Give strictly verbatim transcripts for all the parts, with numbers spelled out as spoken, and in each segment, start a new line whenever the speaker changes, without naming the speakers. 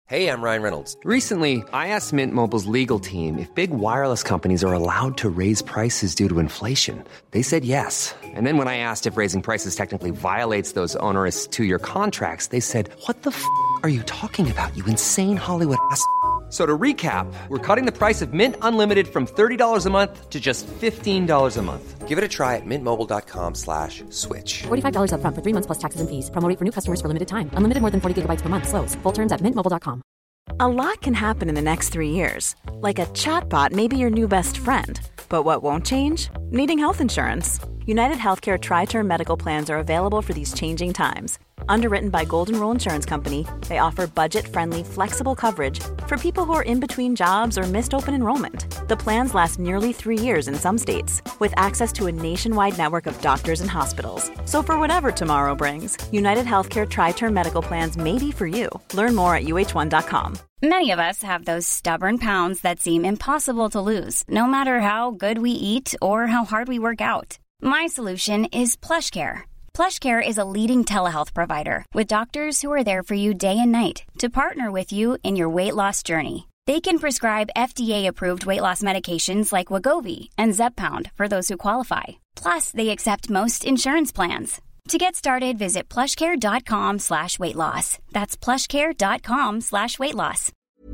Hey, I'm Ryan Reynolds.
Recently, I asked Mint Mobile's legal team if big wireless companies are allowed to raise prices due to inflation. They said yes. And then when I asked if raising prices technically violates those onerous two-year contracts, they said, what the f*** are you talking about, you insane Hollywood ass f- So to recap, we're cutting the price of Mint Unlimited from thirty dollars a month to just fifteen dollars a month.
Give it a try at mintmobile.com slash switch.
forty-five dollars up front for three months plus taxes and fees. Promo rate for new customers for limited time. Unlimited more than forty gigabytes per month. Slows full terms at mint mobile dot com.
A lot can happen in the next three years. Like a chatbot may be your new best friend. But what won't change? Needing health insurance. United Healthcare Tri-Term Medical Plans are available for these changing times. Underwritten by Golden Rule Insurance Company, they offer budget-friendly, flexible coverage for people who are in between jobs or missed open enrollment. The plans last nearly three years in some states, with access to a nationwide network of doctors and hospitals. So for whatever tomorrow brings, United Healthcare Tri-Term Medical Plans may be for you. Learn more at U H one dot com.
Many of us have those stubborn pounds that seem impossible to lose, no matter how good we eat or how hard we work out. My solution is PlushCare. PlushCare is a leading telehealth provider with doctors who are there for you day and night to partner with you in your weight loss journey. They can prescribe F D A-approved weight loss medications like Wegovy and Zepbound for those who qualify. Plus, they accept most insurance plans. To get started, visit plushcare.com slash weight loss. That's plushcare.com slash weight loss.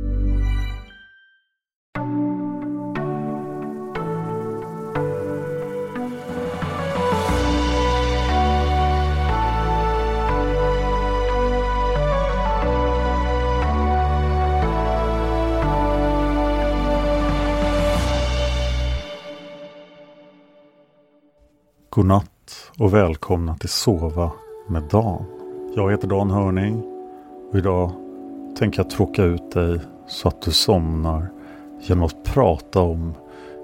Godnatt och välkomna till Sova med Dan. Jag heter Dan Hörning och idag tänker jag tråka ut dig så att du somnar genom att prata om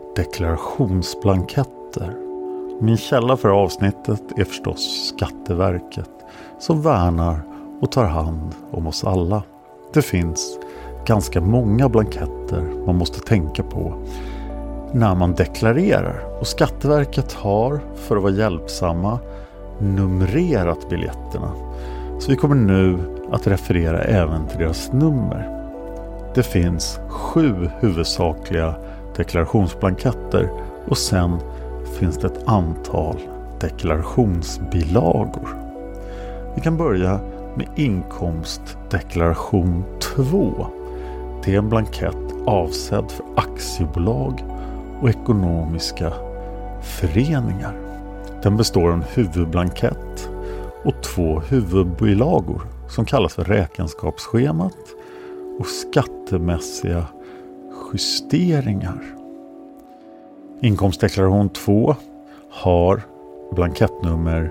deklarationsblanketter. Min källa för avsnittet är förstås Skatteverket som värnar och tar hand om oss alla. Det finns ganska många blanketter man måste tänka på när man deklarerar. Och Skatteverket har, för att vara hjälpsamma, numrerat biljetterna. Så vi kommer nu att referera även till deras nummer. Det finns sju huvudsakliga deklarationsblanketter och sen finns det ett antal deklarationsbilagor. Vi kan börja med inkomstdeklaration två. Det är en blankett avsedd för aktiebolag och ekonomiska föreningar. Den består av en huvudblankett och två huvudbilagor som kallas för räkenskapsschemat och skattemässiga justeringar. Inkomstdeklaration två har blankettnummer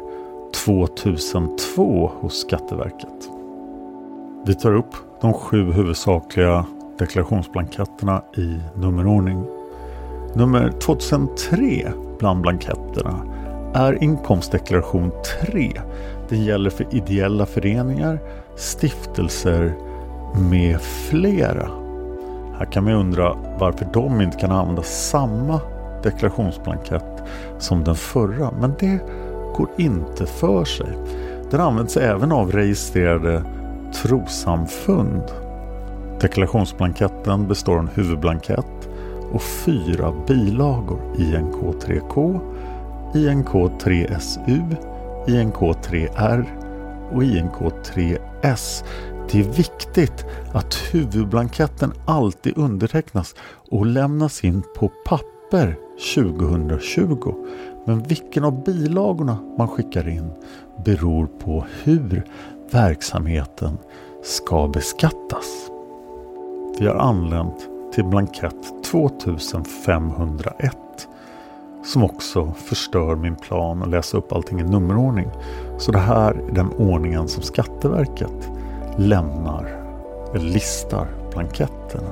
tvåtusentvå hos Skatteverket. Vi tar upp de sju huvudsakliga deklarationsblanketterna i nummerordning. Nummer tvåtusentre bland blanketterna är inkomstdeklaration tre. Den gäller för ideella föreningar, stiftelser med flera. Här kan man undra varför de inte kan använda samma deklarationsblankett som den förra. Men det går inte för sig. Den används även av registrerade trossamfund. Deklarationsblanketten består av en huvudblankett och fyra bilagor: I N K tre K, I N K tre S U, I N K tre R och I N K tre S. Det är viktigt att huvudblanketten alltid undertecknas och lämnas in på papper tjugohundratjugo. Men vilken av bilagorna man skickar in beror på hur verksamheten ska beskattas. Vi har anlänt till blankett tvåtusenfemhundraett som också förstör min plan att läsa upp allting i nummerordning. Så det här är den ordningen som Skatteverket lämnar eller listar blanketterna.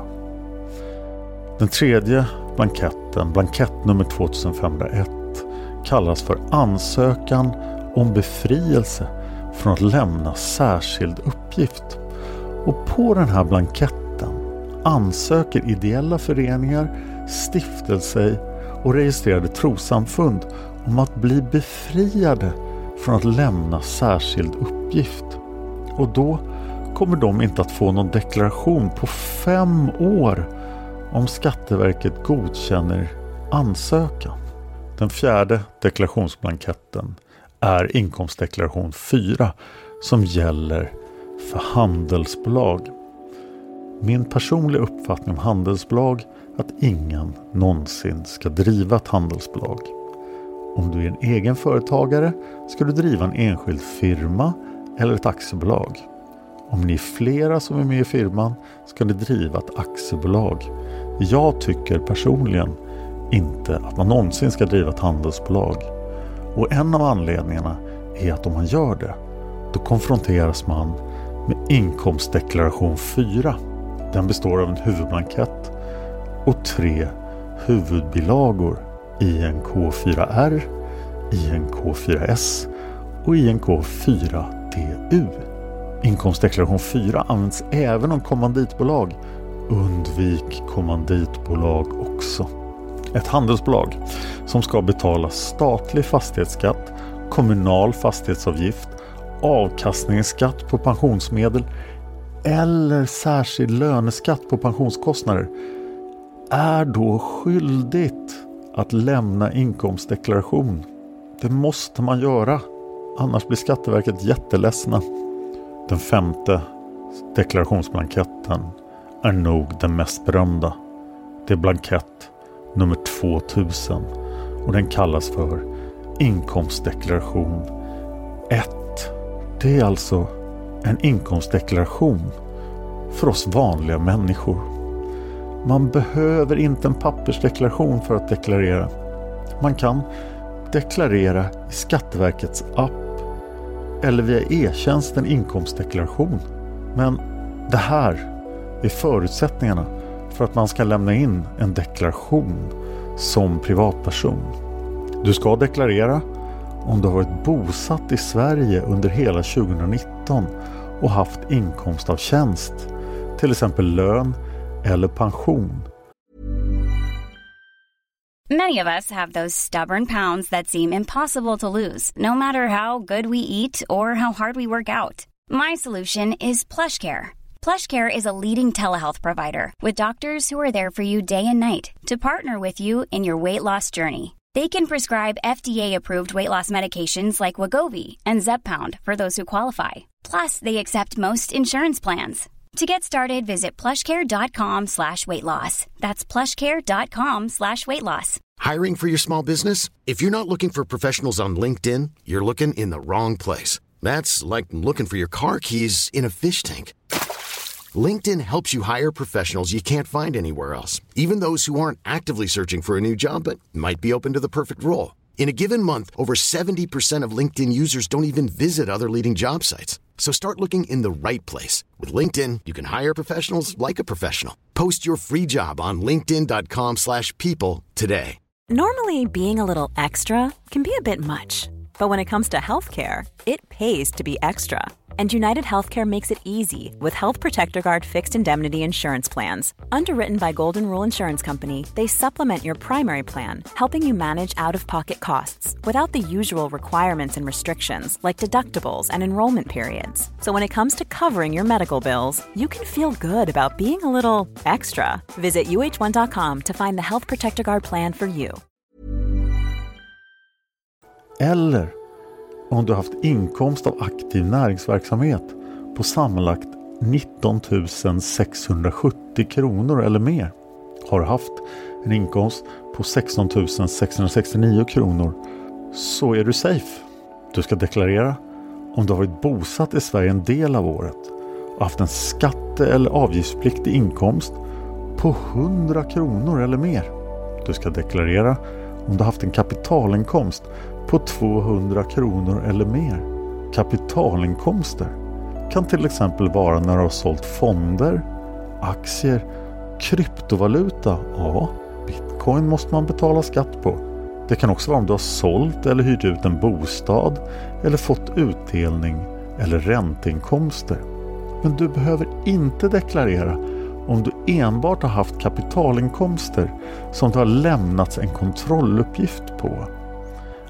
Den tredje blanketten, blankett nummer tvåtusenfemhundraett, kallas för ansökan om befrielse från att lämna särskild uppgift. Och på den här blanketten ansöker ideella föreningar, stiftelser och registrerade trossamfund om att bli befriade från att lämna särskild uppgift. Och då kommer de inte att få någon deklaration på fem år om Skatteverket godkänner ansökan. Den fjärde deklarationsblanketten är inkomstdeklaration fyra som gäller för handelsbolag. Min personliga uppfattning om handelsbolag är att ingen någonsin ska driva ett handelsbolag. Om du är en egen företagare ska du driva en enskild firma eller ett aktiebolag. Om ni är flera som är med i firman ska ni driva ett aktiebolag. Jag tycker personligen inte att man någonsin ska driva ett handelsbolag. Och en av anledningarna är att om man gör det, då konfronteras man med inkomstdeklaration fyra. Den består av en huvudblankett och tre huvudbilagor, I N K fyra R, I N K fyra S och I N K fyra D U. Inkomstdeklaration fyra används även om kommanditbolag. Undvik kommanditbolag också. Ett handelsbolag som ska betala statlig fastighetsskatt, kommunal fastighetsavgift, avkastningsskatt på pensionsmedel eller särskild löneskatt på pensionskostnader är då skyldigt att lämna inkomstdeklaration. Det måste man göra, annars blir Skatteverket jätteledsna. Den femte deklarationsblanketten är nog den mest berömda. Det är blankett nummer tvåtusen och den kallas för inkomstdeklaration ett. Det är alltså en inkomstdeklaration för oss vanliga människor. Man behöver inte en pappersdeklaration för att deklarera. Man kan deklarera i Skatteverkets app eller via e-tjänsten inkomstdeklaration. Men det här är förutsättningarna för att man ska lämna in en deklaration som privatperson. Du ska deklarera om du har varit bosatt i Sverige under hela tjugonitton och haft inkomst av tjänst, till exempel lön eller pension.
Many of us have those stubborn pounds that seem impossible to lose, no matter how good we eat or how hard we work out. My solution is PlushCare. PlushCare is a leading telehealth provider with doctors who are there for you day and night to partner with you in your weight loss journey. They can prescribe F D A-approved weight loss medications like Wegovy and Zepbound for those who qualify. Plus, they accept most insurance plans. To get started, visit plushcare.com slash weight loss. That's plushcare.com slash weight loss.
Hiring for your small business? If you're not looking for professionals on LinkedIn, you're looking in the wrong place. That's like looking for your car keys in a fish tank. LinkedIn helps you hire professionals you can't find anywhere else, even those who aren't actively searching for a new job but might be open to the perfect role. In a given month, over seventy percent of LinkedIn users don't even visit other leading job sites. So start looking in the right place. With LinkedIn, you can hire professionals like a professional. Post your free job on linkedin.com slash people today.
Normally, being a little extra can be a bit much. But when it comes to healthcare, it pays to be extra. And United Healthcare makes it easy with Health Protector Guard fixed indemnity insurance plans. Underwritten by Golden Rule Insurance Company, they supplement your primary plan, helping you manage out-of-pocket costs without the usual requirements and restrictions like deductibles and enrollment periods. So when it comes to covering your medical bills, you can feel good about being a little extra. Visit U H one dot com to find the Health Protector Guard plan for you.
Eller om du har haft inkomst av aktiv näringsverksamhet på sammanlagt nitton tusen sexhundrasjuttio kronor eller mer. Har du haft en inkomst på sexton tusen sexhundrasextionio kronor så är du safe. Du ska deklarera om du har varit bosatt i Sverige en del av året och haft en skatte- eller avgiftspliktig inkomst på hundra kronor eller mer. Du ska deklarera om du har haft en kapitalinkomst på tvåhundra kronor eller mer. Kapitalinkomster kan till exempel vara när du har sålt fonder, aktier, kryptovaluta. Ja, bitcoin måste man betala skatt på. Det kan också vara om du har sålt eller hyrt ut en bostad eller fått utdelning eller ränteinkomster. Men du behöver inte deklarera om du enbart har haft kapitalinkomster som du har lämnats en kontrolluppgift på.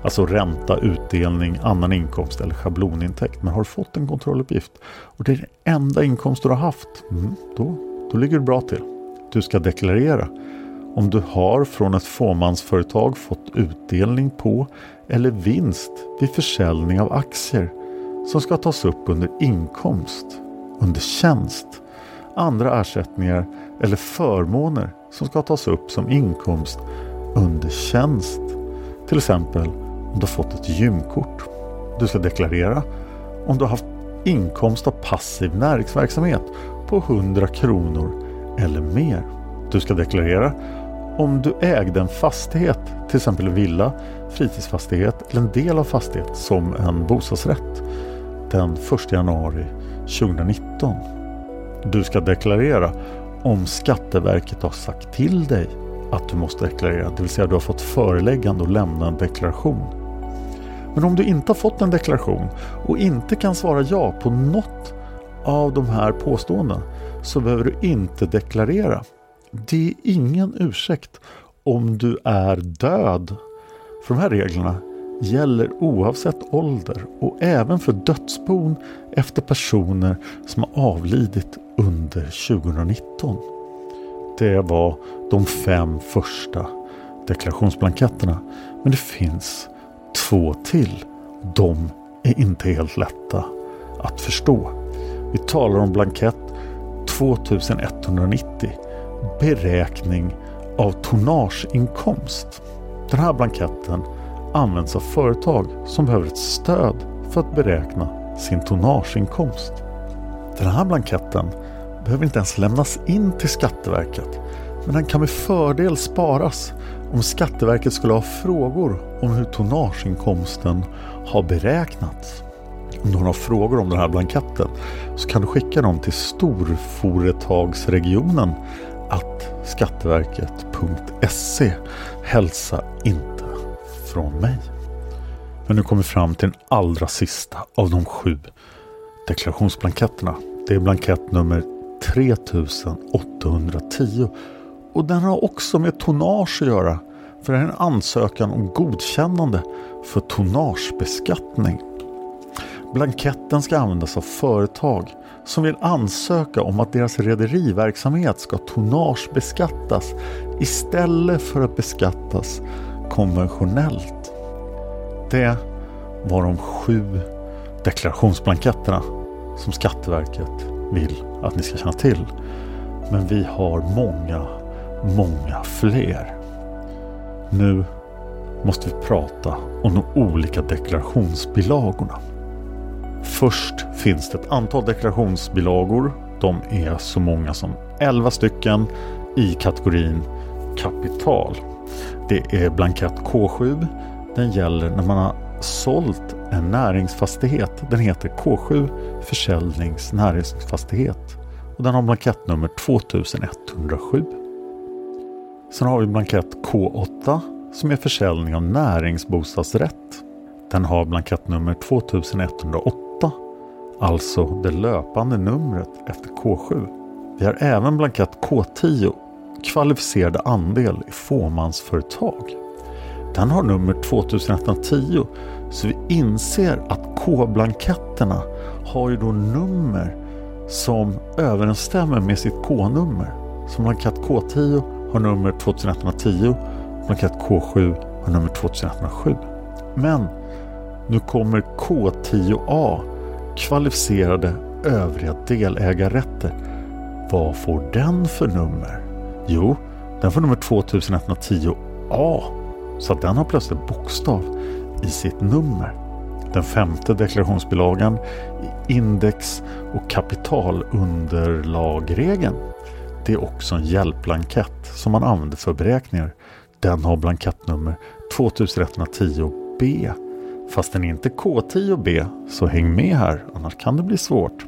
Alltså ränta, utdelning, annan inkomst eller schablonintäkt. Men har du fått en kontrolluppgift och det är den enda inkomst du har haft, mm, då, då ligger du bra till. Du ska deklarera om du har från ett fåmansföretag fått utdelning på eller vinst vid försäljning av aktier som ska tas upp under inkomst, under tjänst, andra ersättningar eller förmåner som ska tas upp som inkomst under tjänst. Till exempel om du har fått ett gymkort. Du ska deklarera om du har haft inkomst av passiv näringsverksamhet på hundra kronor eller mer. Du ska deklarera om du ägde en fastighet, till exempel villa, fritidsfastighet eller en del av fastighet som en bostadsrätt den första januari tjugonitton. Du ska deklarera om Skatteverket har sagt till dig att du måste deklarera, det vill säga du har fått föreläggande och lämna en deklaration. Men om du inte har fått en deklaration och inte kan svara ja på något av de här påståendena så behöver du inte deklarera. Det är ingen ursäkt om du är död. För de här reglerna gäller oavsett ålder och även för dödsbon efter personer som har avlidit under tjugonitton. Det var de fem första deklarationsblanketterna. Men det finns två till. De är inte helt lätta att förstå. Vi talar om blankett tjugoetthundranittio. Beräkning av tonnageinkomst. Den här blanketten används av företag som behöver ett stöd för att beräkna sin tonnageinkomst. Den här blanketten behöver inte ens lämnas in till Skatteverket, men den kan med fördel sparas om Skatteverket skulle ha frågor om hur tonnageinkomsten har beräknats. Om du har frågor om den här blanketten så kan du skicka dem till storföretagsregionen att skatteverket punkt se. Hälsa inte från mig. Men nu kommer vi fram till den allra sista av de sju deklarationsblanketterna. Det är blankett nummer tre tusen åttahundratio och den har också med tonnage att göra, för det är en ansökan om godkännande för tonnagebeskattning. Blanketten ska användas av företag som vill ansöka om att deras rederiverksamhet ska tonnagebeskattas istället för att beskattas konventionellt. Det var de sju deklarationsblanketterna som Skatteverket vill att ni ska känna till. Men vi har många, många fler. Nu måste vi prata om de olika deklarationsbilagorna. Först finns det ett antal deklarationsbilagor. De är så många som elva stycken i kategorin kapital. Det är blankett K sju. Den gäller när man har sålt en näringsfastighet. Den heter K sju försäljnings näringsfastighet. Och den har blankett nummer tvåtusenetthundrasju. Sen har vi blankett K åtta som är försäljning av näringsbostadsrätt. Den har blankett nummer tvåtusenetthundraåtta. Alltså det löpande numret efter K sju. Vi har även blankett K tio. Kvalificerade andel i fåmansföretag. Den har nummer tvåtusenetthundratio. Så vi inser att K-blanketterna har ju då nummer som överensstämmer med sitt K-nummer. Som blankett K tio har nummer tvåtusenetthundratio. Blankett K sju har nummer tvåtusenetthundrasju. Men nu kommer K tio A, kvalificerade övriga delägarrätter. Vad får den för nummer? Jo, den får nummer tvåtusenetthundratio A. Så att den har plötsligt bokstav i sitt nummer. Den femte deklarationsbilagan är index- och kapitalunderlagregeln. Det är också en hjälpblankett som man använder för beräkningar. Den har blankettnummer tvåtusenetthundratio B. Fast den är inte K tio B, så häng med här, annars kan det bli svårt.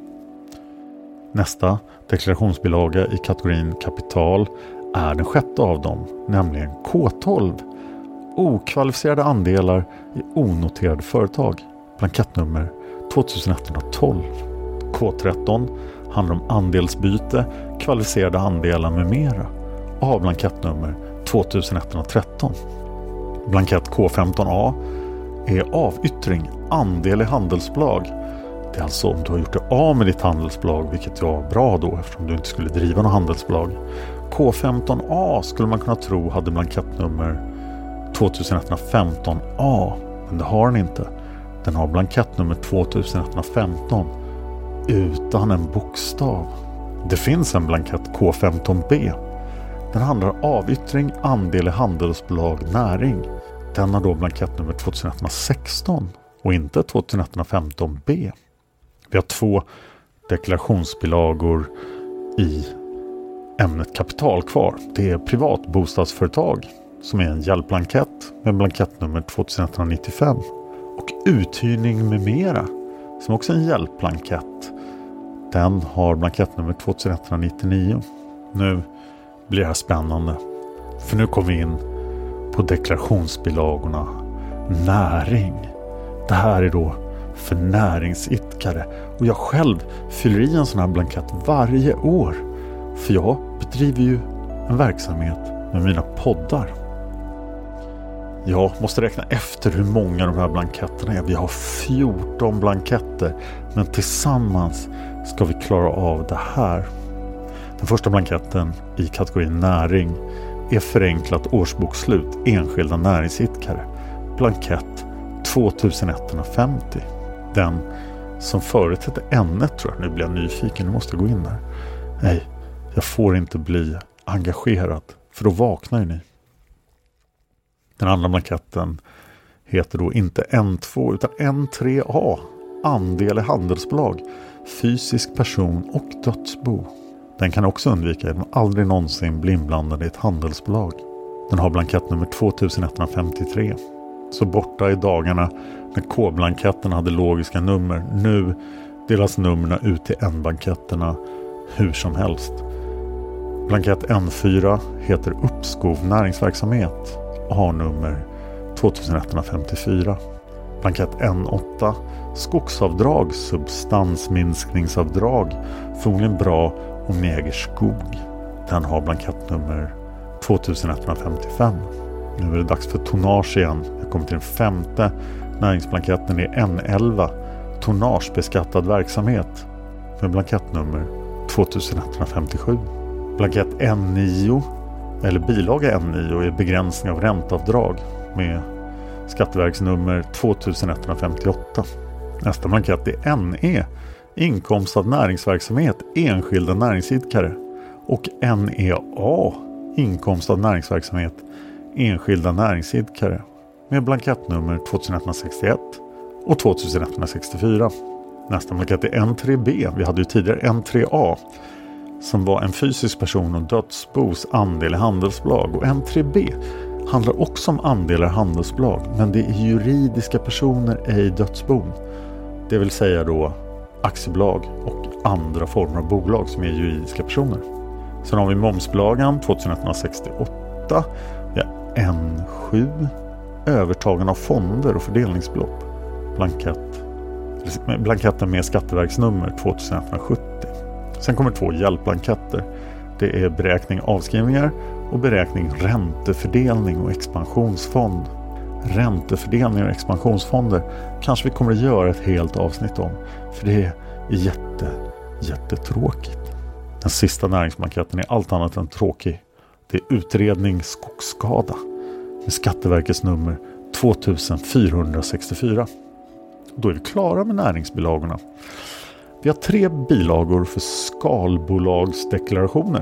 Nästa deklarationsbilaga i kategorin kapital är den sjätte av dem, nämligen K tolv. Okvalificerade andelar i onoterade företag. Blankettnummer tvåtusenetthundratolv. K tretton handlar om andelsbyte, kvalificerade andelar med mera. Och har blankettnummer tvåtusenetthundratretton. Blankett K femton A är avyttring, andel i handelsbolag. Det är alltså om du har gjort det av med ditt handelsbolag, vilket var bra då eftersom du inte skulle driva något handelsbolag. K femton A skulle man kunna tro hade blankettnummer tvåtusenetthundrafemton A, men det har den inte. Den har blankettnummer tvåtusenetthundrafemton utan en bokstav. Det finns en blankett K femton B. Den handlar om avyttring, andel i handelsbolag, näring. Den har då blankettnummer tvåtusenetthundrasexton och inte tvåtusenetthundrafemton B. Vi har två deklarationsbilagor i ämnet kapital kvar. Det är privatbostadsföretag som är en hjälpblankett med blankettnummer tvåtusenetthundranittiofem och uthyrning med mera som också är en hjälpblankett. Den har blankettnummer tvåtusenetthundranittionio. Nu blir det här spännande, för nu kommer vi in på deklarationsbilagorna näring. Det här är då för näringsidkare och jag själv fyller i en sån här blankett varje år, för jag bedriver ju en verksamhet med mina poddar. Jag måste räkna efter hur många de här blanketterna är. Vi har fjorton blanketter, men tillsammans ska vi klara av det här. Den första blanketten i kategorin näring är förenklat årsbokslut, enskilda näringsidkare. Blankett tvåtusenetthundrafemtio. Den som förut hette N ett, tror jag. Nu blir jag nyfiken, nu måste jag gå in där. Nej, jag får inte bli engagerad, för då vaknar ju ni. Den andra blanketten heter då inte N två utan N tre A. Andel i handelsbolag, fysisk person och dödsbo. Den kan också undvika genom att aldrig någonsin bli inblandad i ett handelsbolag. Den har blankettnummer tvåtusenetthundrafemtiotre. Så borta i dagarna när K-blanketten hade logiska nummer. Nu delas numren ut till N-blanketterna hur som helst. Blankett N fyra heter uppskov näringsverksamhet och har nummer tvåtusenetthundrafemtiofyra. Blankett N åtta, skogsavdrag, substansminskningsavdrag, förmodligen bra om ni äger skog. Den har blankettnummer tvåtusenetthundrafemtiofem. Nu är det dags för tonnage igen. Jag kommer till den femte näringsblanketten, är N elva, tonnagebeskattad verksamhet, med blankettnummer tvåtusenetthundrafemtiosju. Blankett N nio eller bilaga N nio är begränsning av ränteavdrag med skatteverksnummer tvåtusenetthundrafemtioåtta. Nästa blankett är N E, inkomst av näringsverksamhet, enskilda näringsidkare, och N E A, inkomst av näringsverksamhet, enskilda näringsidkare, med blankettnummer tvåtusenetthundrasextioett och tvåtusenetthundrasextiofyra. Nästa blankett är N tre B. Vi hade ju tidigare N tre A som var en fysisk person och dödsbos andel i handelsbolag, och N tre B handlar också om andelar i handelsbolag, men det är juridiska personer, ej dödsbon. Det vill säga då aktiebolag och andra former av bolag som är juridiska personer. Sen har vi momsbilagan tvåtusenetthundrasextioåtta. Vi har N sju, övertagande av fonder och fördelningsbelopp. Blankett, blanketten med skatteverksnummer tvåtusenetthundrasjuttio. Sen kommer två hjälpblanketter. Det är beräkning avskrivningar och beräkning räntefördelning och expansionsfond. Räntefördelning och expansionsfonder kanske vi kommer att göra ett helt avsnitt om, för det är jätte, jättetråkigt. Den sista näringsblanketten är allt annat än tråkig. Det är utredning skogsskada med Skatteverkets nummer tvåtusenfyrahundrasextiofyra. Då är vi klara med näringsbilagorna. Vi har tre bilagor för skalbolagsdeklarationer.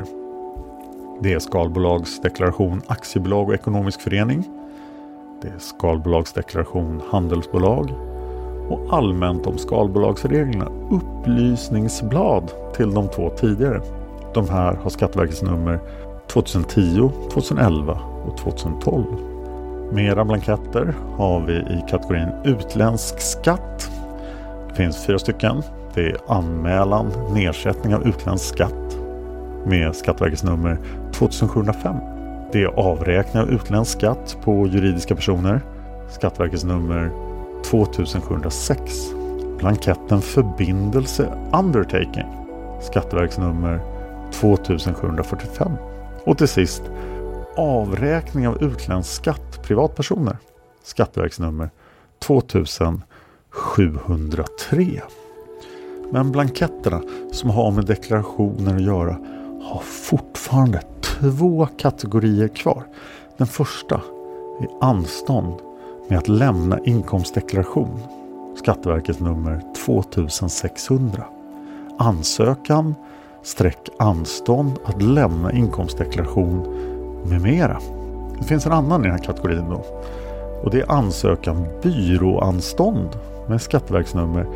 Det är skalbolagsdeklaration aktiebolag och ekonomisk förening. Det är skalbolagsdeklaration handelsbolag. Och allmänt om skalbolagsreglerna upplysningsblad till de två tidigare. De här har Skatteverkets nummer tvåtusentio, tvåtusenelva och tvåtusentolv. Mera blanketter har vi i kategorin utländsk skatt. Det finns fyra stycken. Det är anmälan, nedsättning av utländsk skatt med Skatteverkets nummer tvåtusensjuhundrafem. Det är avräkning av utländsk skatt på juridiska personer. Skatteverkets nummer tvåtusensjuhundrasex. Blanketten förbindelse undertaking. Skatteverkets nummer tvåtusensjuhundrafyrtiofem. Och till sist avräkning av utländsk skatt privatpersoner. Skatteverks nummer tvåtusen sjuhundratre. Men blanketterna som har med deklarationer att göra har fortfarande två kategorier kvar. Den första är anstånd med att lämna inkomstdeklaration. Skatteverkets nummer tvåtusensexhundra. Ansökan streck anstånd att lämna inkomstdeklaration med mera. Det finns en annan i den här kategorin då. Och det är ansökan byråanstånd med skatteverksnummer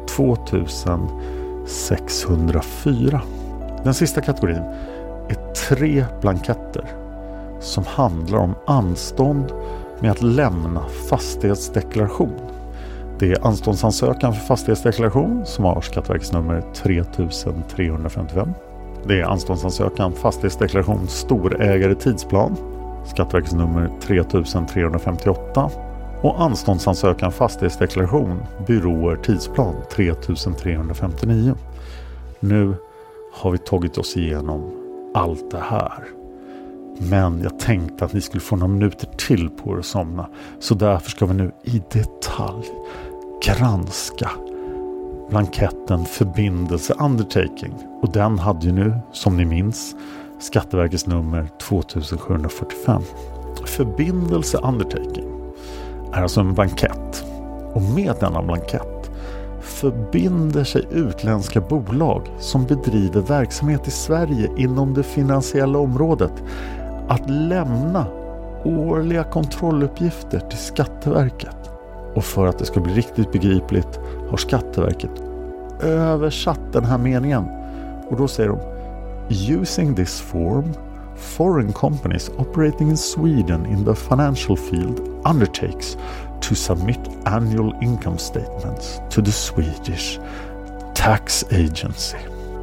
tvåtusensexhundrafyra. Den sista kategorin är tre blanketter som handlar om anstånd med att lämna fastighetsdeklaration. Det är anståndsansökan för fastighetsdeklaration som har skatteverksnummer tre tusen trehundrafemtiofem. Det är anståndsansökan fastighetsdeklaration storägare tidsplan, skatteverksnummer tre tusen trehundrafemtioåtta. Och anståndsansökan fastighetsdeklaration byråer tidsplan tre tusen trehundrafemtionio. Nu har vi tagit oss igenom allt det här. Men jag tänkte att ni skulle få några minuter till på er att somna. Så därför ska vi nu i detalj granska blanketten förbindelse undertaking. Och den hade ju nu, som ni minns, Skatteverkets nummer tvåtusen sjuhundrafyrtiofem. Förbindelse undertaking är alltså en blankett. Och med denna blankett förbinder sig utländska bolag som bedriver verksamhet i Sverige inom det finansiella området att lämna årliga kontrolluppgifter till Skatteverket. Och för att det ska bli riktigt begripligt har Skatteverket översatt den här meningen. Och då säger de: Using this form, foreign companies operating in Sweden in the financial field undertakes to submit annual income statements to the Swedish Tax Agency.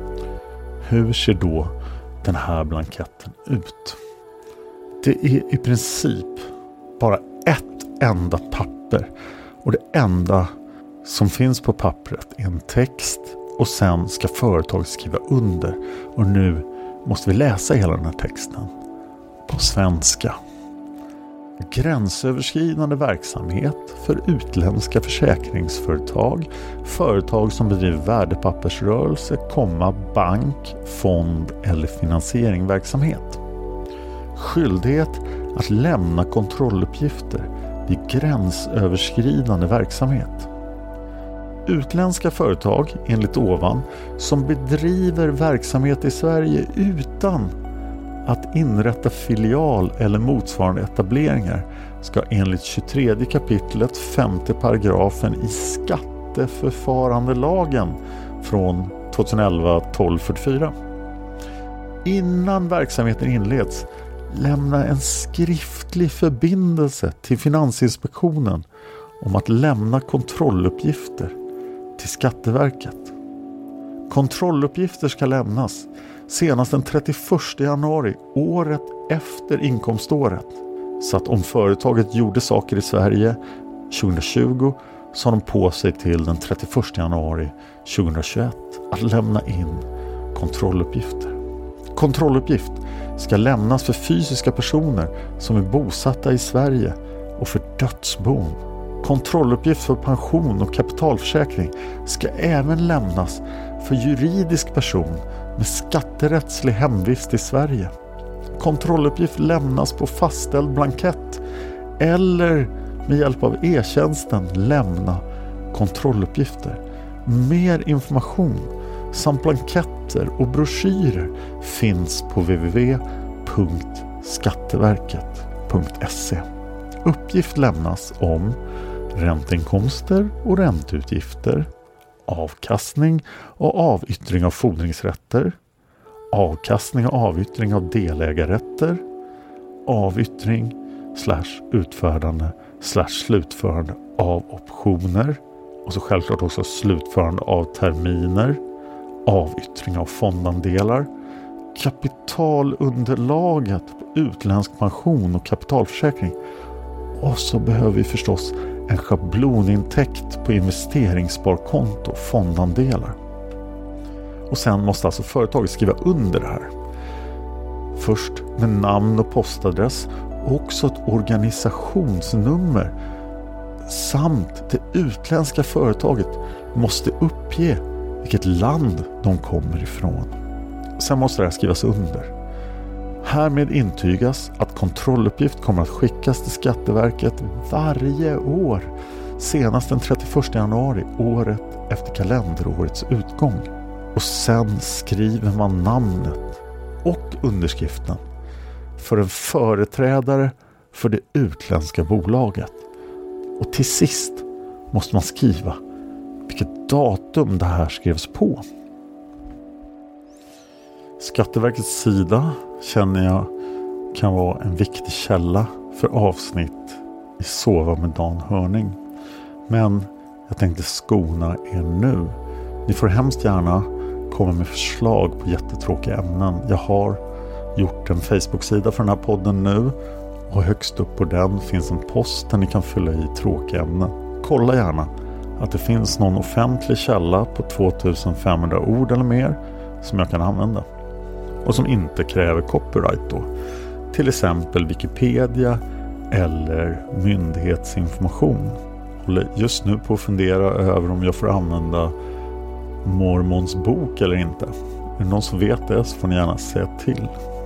Hur ser då den här blanketten ut? Det är i princip bara ett enda papper, och det enda som finns på pappret är en text, och sen ska företaget skriva under. Och nu måste vi läsa hela den här texten på svenska. Gränsöverskridande verksamhet för utländska försäkringsföretag, företag som bedriver värdepappersrörelse, komma, bank, fond eller finansieringsverksamhet. Skyldighet att lämna kontrolluppgifter vid gränsöverskridande verksamhet. Utländska företag, enligt ovan, som bedriver verksamhet i Sverige utan att inrätta filial eller motsvarande etableringar ska enligt tjugotredje kapitlet femte paragrafen i skatteförfarandelagen från tjugoelva tolv fyrtiofyra. Innan verksamheten inleds lämna en skriftlig förbindelse till Finansinspektionen om att lämna kontrolluppgifter till Skatteverket. Kontrolluppgifter ska lämnas senast den trettioförsta januari året efter inkomståret. Så att om företaget gjorde saker i Sverige tjugohundratjugo så har de på sig till den trettioförsta januari tjugohundratjugoett att lämna in kontrolluppgifter. Kontrolluppgift ska lämnas för fysiska personer som är bosatta i Sverige och för dödsbon. Kontrolluppgift för pension och kapitalförsäkring ska även lämnas för juridisk person med skatterättslig hemvist i Sverige. Kontrolluppgift lämnas på fastställd blankett eller med hjälp av e-tjänsten lämna kontrolluppgifter. Mer information samt blanketter och broschyrer finns på w w w punkt skatteverket punkt se. Uppgift lämnas om ränteinkomster och ränteutgifter, avkastning och avyttring av fordringsrätter, avkastning och avyttring av delägarrätter, avyttring slash utfärdande slash slutförande av optioner och så självklart också slutförande av terminer, avyttring av fondandelar, kapitalunderlaget på utländsk pension och kapitalförsäkring. Och så behöver vi förstås en schablonintäkt på investeringssparkonto och fondandelar. Och sen måste alltså företaget skriva under det här. Först med namn och postadress och också ett organisationsnummer samt det utländska företaget måste uppge vilket land de kommer ifrån. Sen måste det här skrivas under. Härmed intygas att kontrolluppgift kommer att skickas till Skatteverket varje år senast den trettioförsta januari året efter kalenderårets utgång. Och sen skriver man namnet och underskriften för en företrädare för det utländska bolaget. Och till sist måste man skriva vilket datum det här skrevs på. Skatteverkets sida känner jag kan vara en viktig källa för avsnitt i Sova med Dan Hörning. Men jag tänkte skona er nu. Ni får hemskt gärna komma med förslag på jättetråkiga ämnen. Jag har gjort en Facebook-sida för den här podden nu. Och högst upp på den finns en post där ni kan fylla i tråkiga ämnen. Kolla gärna att det finns någon offentlig källa på tvåtusenfemhundra ord eller mer som jag kan använda. Och som inte kräver copyright då. Till exempel Wikipedia eller myndighetsinformation. Håller just nu på att fundera över om jag får använda Mormons bok eller inte. Är det någon som vet det så får ni gärna säga till.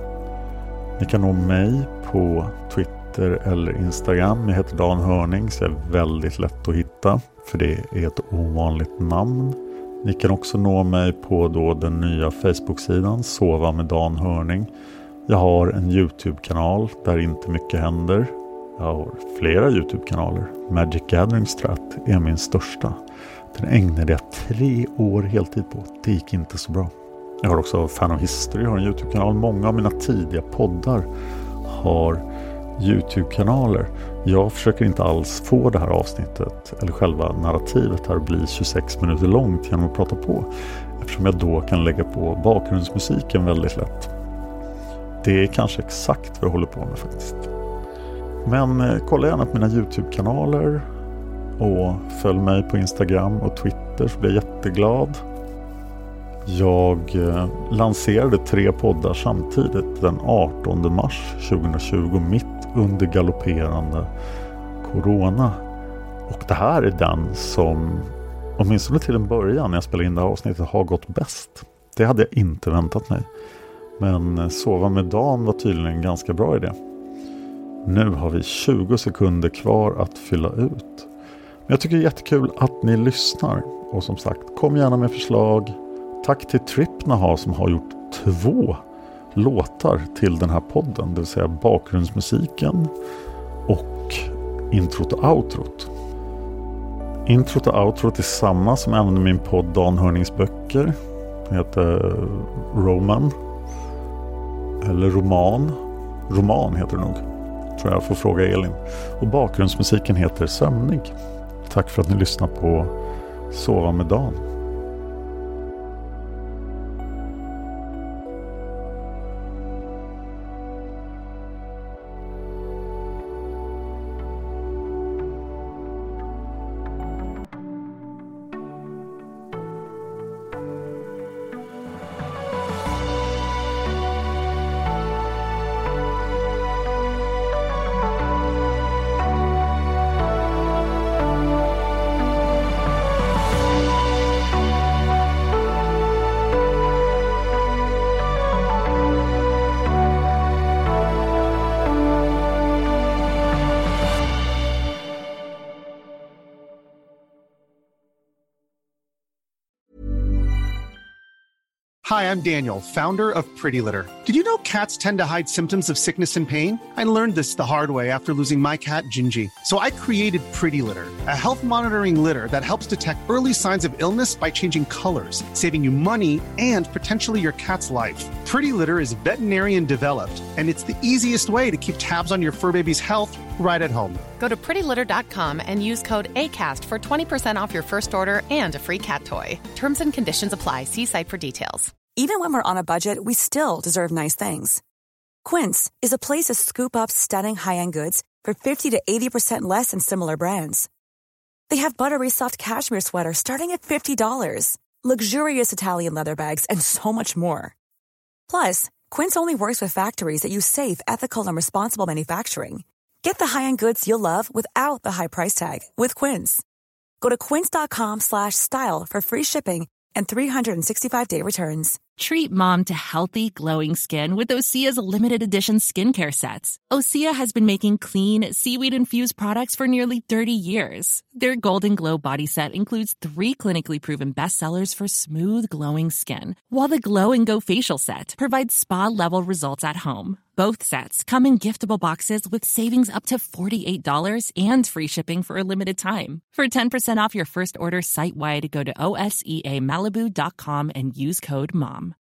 Ni kan nå mig på Twitter eller Instagram. Jag heter Dan Hörning så jag är väldigt lätt att hitta. För det är ett ovanligt namn. Ni kan också nå mig på då den nya Facebook-sidan Sova med Dan Hörning. Jag har en YouTube-kanal där inte mycket händer. Jag har flera YouTube-kanaler. Magic Gathering Strat är min största. Den ägnade jag tre år heltid på. Det gick inte så bra. Jag har också Fan of History, jag har en YouTube-kanal. Många av mina tidiga poddar har YouTube-kanaler. Jag försöker inte alls få det här avsnittet eller själva narrativet här att bli tjugosex minuter långt genom att prata på. Eftersom jag då kan lägga på bakgrundsmusiken väldigt lätt. Det är kanske exakt vad jag håller på med faktiskt. Men eh, kolla gärna på mina YouTube-kanaler och följ mig på Instagram och Twitter så blir jag jätteglad. Jag eh, lanserade tre poddar samtidigt den artonde mars tjugohundratjugo mitt under galopperande corona. Och det här är den som åtminstone till en början när jag spelade in det här avsnittet har gått bäst. Det hade jag inte väntat mig. Men Sova med Dan var tydligen en ganska bra idé. Nu har vi tjugo sekunder kvar att fylla ut. Men jag tycker det är jättekul att ni lyssnar. Och som sagt, kom gärna med förslag. Tack till Tripnaha som har gjort två låtar till den här podden. Det vill säga bakgrundsmusiken och introt och outrot. Introt och outrot är samma som även min podd Dan Hörnings böcker. Den heter Roman. Eller Roman. Roman heter det nog. Tror jag får fråga Elin. Och bakgrundsmusiken heter Sömnig. Tack för att ni lyssnar på Sova med Dan.
Hi, I'm Daniel, founder of Pretty Litter. Did you know cats tend to hide symptoms of sickness and pain? I learned this the hard way after losing my cat, Gingy. So I created Pretty Litter, a health monitoring litter that helps detect early signs of illness by changing colors, saving you money and potentially your cat's life. Pretty Litter is veterinarian developed, and it's the easiest way to keep tabs on your fur baby's health right at home.
Go to pretty litter dot com and use code ACAST for twenty percent off your first order and a free cat toy. Terms and conditions apply. See site for details.
Even when we're on a budget, we still deserve nice things. Quince is a place to scoop up stunning high-end goods for fifty to eighty percent less than similar brands. They have buttery soft cashmere sweaters starting at fifty dollars, luxurious Italian leather bags, and so much more. Plus, Quince only works with factories that use safe, ethical, and responsible manufacturing. Get the high-end goods you'll love without the high price tag with Quince. Go to quince.com slash style for free shipping and three sixty-five day returns.
Treat mom to healthy, glowing skin with Osea's limited edition skincare sets. Osea has been making clean, seaweed-infused products for nearly thirty years. Their Golden Glow body set includes three clinically proven bestsellers for smooth, glowing skin, while the Glow and Go facial set provides spa-level results at home. Both sets come in giftable boxes with savings up to forty-eight dollars and free shipping for a limited time. For ten percent off your first order site-wide, go to O S E A Malibu dot com and use code MOM.